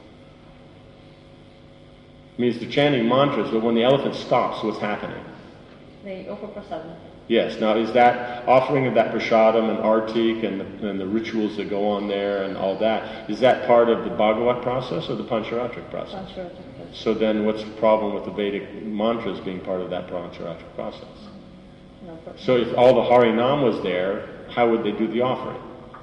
It means they're chanting mantras, but when the elephant stops, what's happening? They offer prasadam. Yes. Now, is that offering of that prasadam and artik and the, and the rituals that go on there and all that, is that part of the Bhagavat process or the Pancharatric process? Pancharatric process. So then what's the problem with the Vedic mantras being part of that Pancharatric process? No problem. So if all the Harinam was there, how would they do the offering?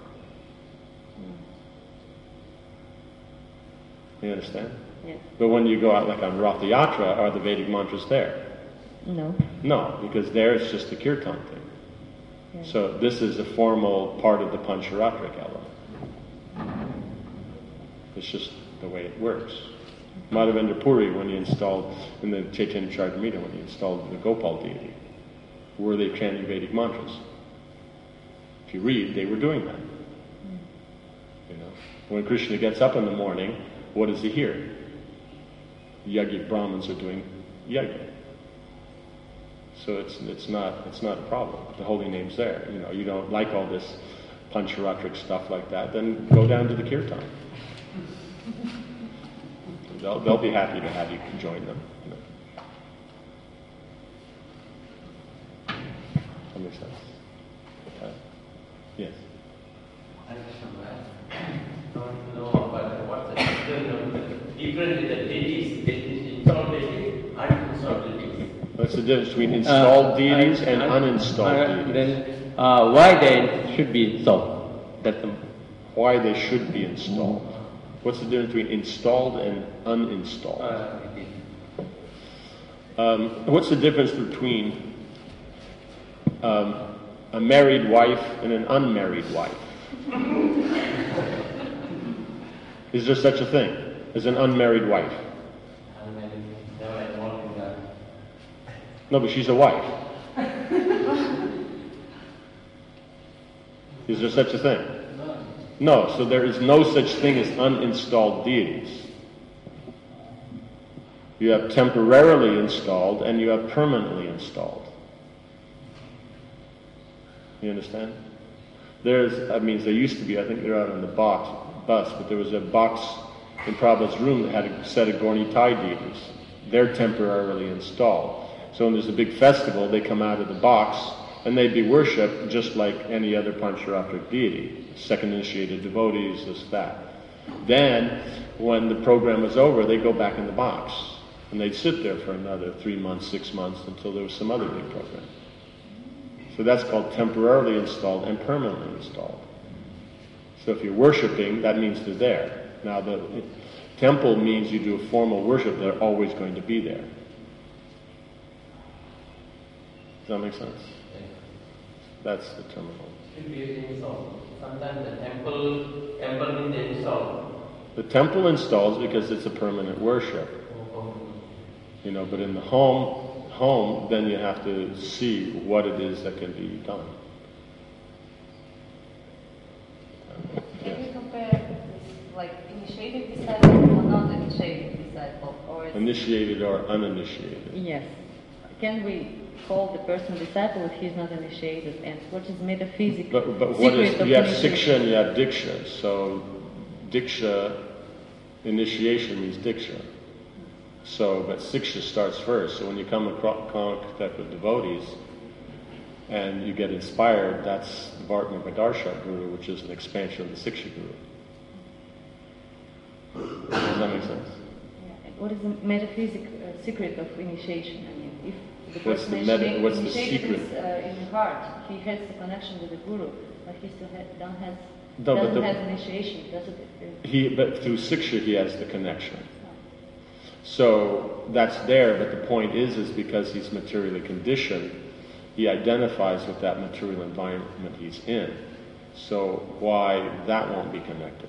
You understand? Yes. But when you go out like on Ratha Yatra, are the Vedic mantras there? No. No, because there it's just the kirtan thing. Yeah. So this is a formal part of the Pancharatric element. It's just the way it works. Madhavendra Puri, when he installed, in the Chaitanya Charitamrita, when he installed the Gopal deity, were they chanting Vedic mantras? If you read, they were doing that. You know, when Krishna gets up in the morning, what does he hear? Yajnik Brahmins are doing yajna. So it's it's not it's not a problem. The holy name's there. You know, you don't like all this pancharatric stuff like that, then go down to the kirtan. They'll they'll be happy to have you join them. You know. That makes sense. Okay. Yes. I don't know, but what's the difference in the deities, installed deities, uninstalled deities? What's the difference between installed Uh, deities and- and and- uninstalled uh, deities? Then, uh, why they should be installed? That's the Why they should be installed. What's the difference between installed and uninstalled? uh, Um, what's the difference between um, a married wife and an unmarried wife? Is there such a thing as an unmarried wife? No, but she's a wife. Is there such a thing? No, so there is no such thing as uninstalled deities. You have temporarily installed and you have permanently installed. You understand? There's, I mean, there used to be, I think they're out on the box, bus, but there was a box in Prabhupada's room that had a set of Gornitai deities. They're temporarily installed. So when there's a big festival, they come out of the box and they'd be worshipped just like any other Pancharatric deity. Second initiated devotees, this, that. Then, when the program was over, they go back in the box. And they'd sit there for another three months, six months, until there was some other big program. So that's called temporarily installed and permanently installed. So if you're worshiping, that means they're there. Now the temple means you do a formal worship, they're always going to be there. Does that make sense? That's the terminal. should be installed. Sometimes the temple, temple means installed. The temple installs because it's a permanent worship. You know, but in the home, home, then you have to see what it is that can be done. Can you compare this, like, initiated disciple or not initiated disciple? Or it's Initiated or uninitiated. Yes. Can we call the person disciple if he's not initiated? And what is metaphysics? But, but what is, secret of you have initiation? siksha and you have diksha. So diksha, initiation means diksha. So, but siksha starts first. So when you come across contact with devotees and you get inspired, that's the Bhartma Vadarsha Guru, which is an expansion of the siksha Guru. Does that make sense? Yeah. What is the metaphysic uh, secret of initiation? I mean, if the What's person the meta- initiate- what's the initiated secret? is uh, in the heart, he has the connection with the guru, but he still ha- don't has, No, but doesn't the- have initiation. Does it? Uh, He, but through siksha he has the connection. So that's there, but the point is, is because he's materially conditioned, he identifies with that material environment he's in. So why that won't be connected?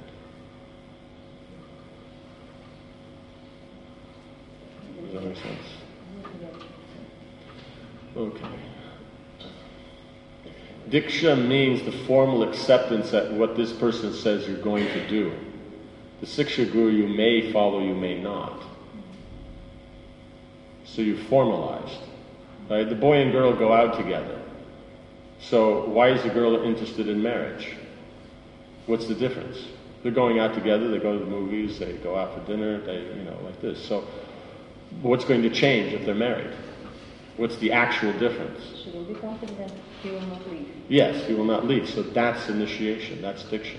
Does that make sense? Okay. Diksha means the formal acceptance that what this person says you're going to do. The Siksha Guru you may follow, you may not. So you formalized. Right? The boy and girl go out together. So why is the girl interested in marriage? What's the difference? They're going out together, they go to the movies, they go out for dinner, they, you know, like this. So what's going to change if they're married? What's the actual difference? she will be confident he will not leave. Yes, he will not leave. So that's initiation, that's diksha.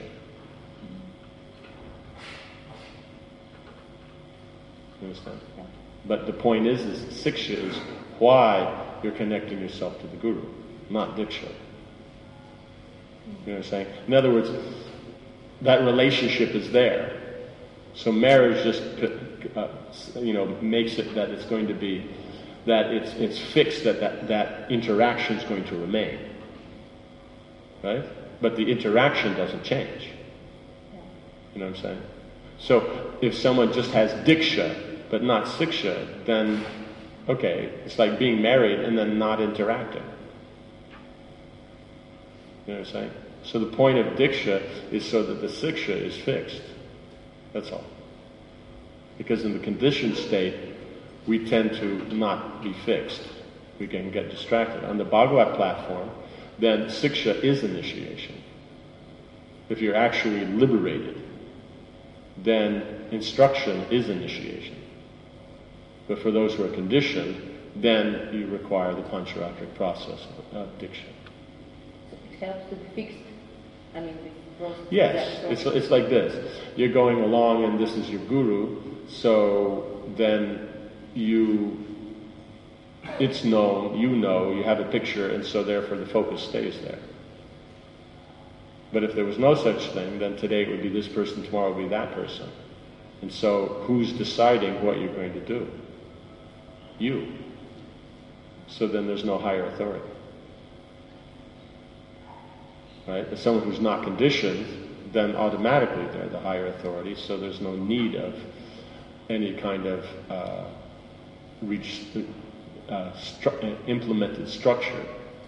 You understand? Yeah. But the point is, is siksha is why you're connecting yourself to the guru, not diksha. You know what I'm saying? In other words, that relationship is there. So marriage just, uh, you know, makes it that it's going to be, that it's it's fixed that that, that interaction is going to remain. Right? But the interaction doesn't change. You know what I'm saying? So if someone just has diksha but not siksha, then okay, it's like being married and then not interacting. You know what I'm saying? So the point of diksha is so that the siksha is fixed. That's all. Because in the conditioned state, we tend to not be fixed. We can get distracted. On the Bhagavad platform, then siksha is initiation. If you're actually liberated, then instruction is initiation. But for those who are conditioned, then you require the pancharatric process of uh, diksha. It helps to be fixed. I mean, grows. Yes, it's, it's like this. You're going along and this is your guru, so then you, it's known, you know, you have a picture, and so therefore the focus stays there. But if there was no such thing, then today it would be this person, tomorrow would be that person. And so who's deciding what you're going to do? You. So then there's no higher authority. Right? If someone who's not conditioned, then automatically they're the higher authority, so there's no need of any kind of uh, reach, uh, stru- implemented structure.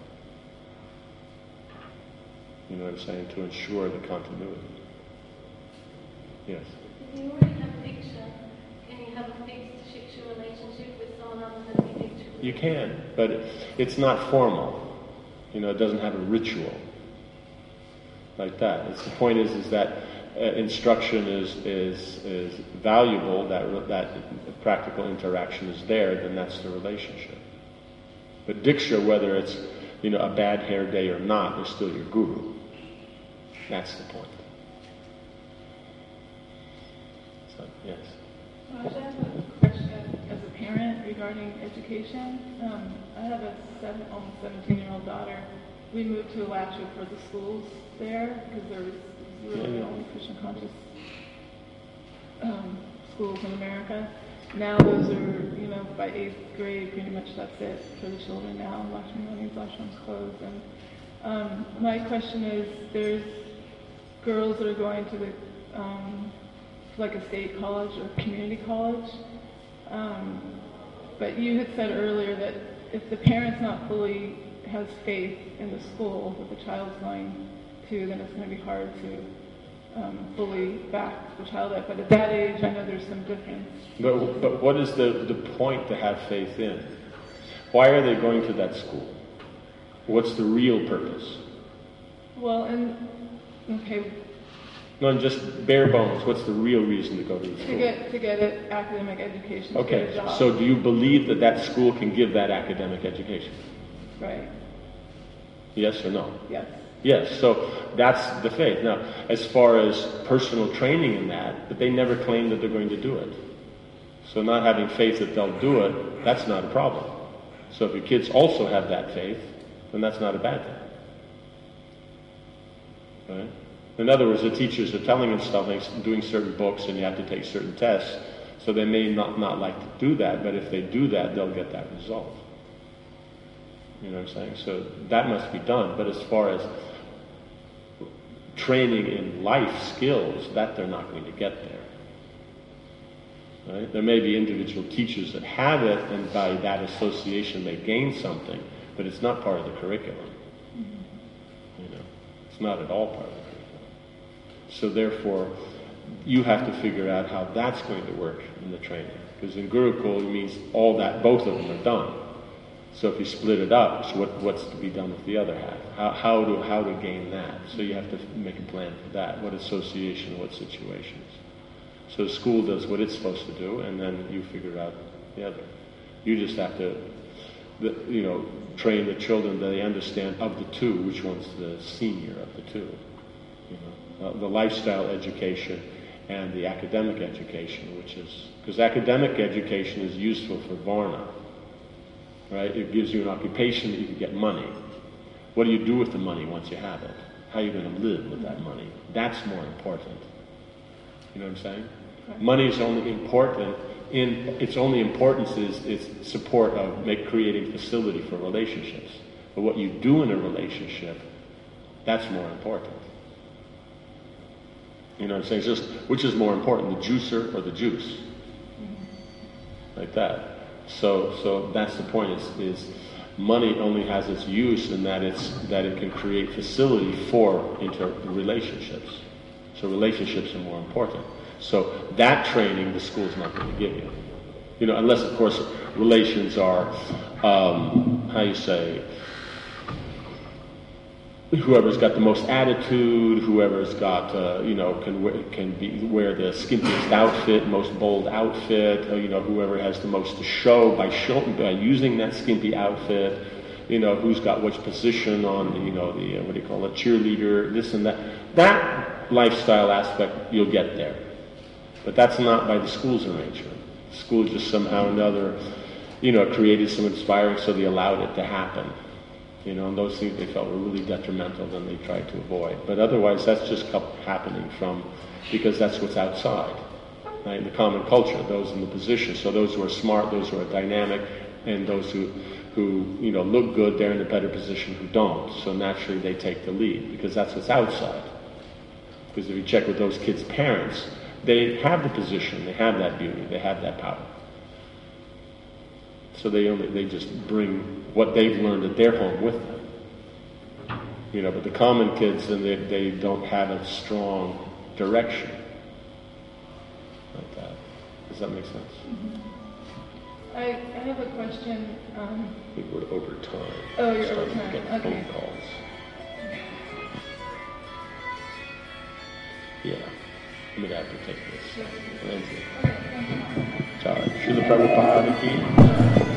You know what I'm saying? To ensure the continuity. Yes? If you already have Diksha, can you have a fixed Shiksha relationship with someone other than the Diksha? You can, but it's not formal. You know, it doesn't have a ritual like that. It's, the point is, is that uh, instruction is is is valuable. That that practical interaction is there. Then that's the relationship. But Diksha, whether it's you know a bad hair day or not, they're still your guru. That's the point. So yes. Well, I have a question as a parent regarding education. Um, I have a seven, almost seventeen-year-old daughter. We moved to Alachua for the schools there because there was really Yeah, yeah. only Krishna conscious um, schools in America. Now those are, you know, by eighth grade, pretty much that's it for the children now. Lakshmi Muni's ashrams closed. And um, my question is, there's girls that are going to the um, like a state college or community college. Um, but you had said earlier that if the parent's not fully has faith in the school that the child's going to, then it's going to be hard to um, fully back the child up. But at that age, I know there's some difference. But, but what is the, the point to have faith in? Why are they going to that school? What's the real purpose? Well, and, okay, No, just bare bones. What's the real reason to go to the to school? get to get an academic education, to get Okay, a job. so do you believe that that school can give that academic education? Right, Yes or no? yes. Yes, so that's the faith. Now, as far as personal training in that, but they never claim that they're going to do it. So not having faith that they'll do it, that's not a problem. So if your kids also have that faith, then that's not a bad thing. Right? In other words, the teachers are telling them stuff, like doing certain books, and you have to take certain tests, so they may not, not like to do that, but if they do that, they'll get that result. You know what I'm saying? So that must be done. But as far as training in life skills, that they're not going to get there. Right? There may be individual teachers that have it, and by that association they gain something, but it's not part of the curriculum. You know, it's not at all part of the curriculum. So therefore, you have to figure out how that's going to work in the training. Because in Gurukul, it means all that, both of them are done. So if you split it up, so what, what's to be done with the other half? How, how to how to gain that? So you have to make a plan for that. What association, what situations? So the school does what it's supposed to do, and then you figure out the other. You just have to, the, you know, train the children that they understand of the two, which one's the senior of the two. You know, uh, the lifestyle education and the academic education, which is because academic education is useful for Varna. Right? It gives you an occupation that you can get money. What do you do with the money once you have it? How are you going to live with that money? That's more important. You know what I'm saying? Right. Money is only important in its only importance is its support of make creating facility for relationships. But what you do in a relationship, that's more important. You know what I'm saying? It's just which is more important, the juicer or the juice? Like that. So, so that's the point. Is, is money only has its use in that it's that it can create facility for inter relationships. So relationships are more important. So that training the school's not going to give you. You know, unless of course relations are um, how you say. Whoever's got the most attitude, whoever's got, uh, you know, can wear, can be wear the skimpiest outfit, most bold outfit, uh, you know, whoever has the most to show by show, by using that skimpy outfit, you know, who's got which position on the, you know, the, uh, what do you call it, cheerleader, this and that. That lifestyle aspect, you'll get there. But that's not by the school's arrangement. The school just somehow or another, you know, created some inspiring, so they allowed it to happen. You know, and those things they felt were really detrimental, then they tried to avoid. But otherwise, that's just happening from, because that's what's outside. Right? The common culture, those in the position. So those who are smart, those who are dynamic, and those who, who you know, look good, they're in a better position who don't. So naturally they take the lead, because that's what's outside. Because if you check with those kids' parents, they have the position, they have that beauty, they have that power. So they only, they just bring what they've learned at their home with them. You know, but the common kids, and they, they don't have a strong direction like that. Does that make sense? Mm-hmm. I, I have a question. Um, I think we're over time. Oh, you're Starting over time. to get Okay. phone calls. Yeah. I'm going to have to take this. Thank you. okay, thank you. Ciao. Srila Prabhupada ki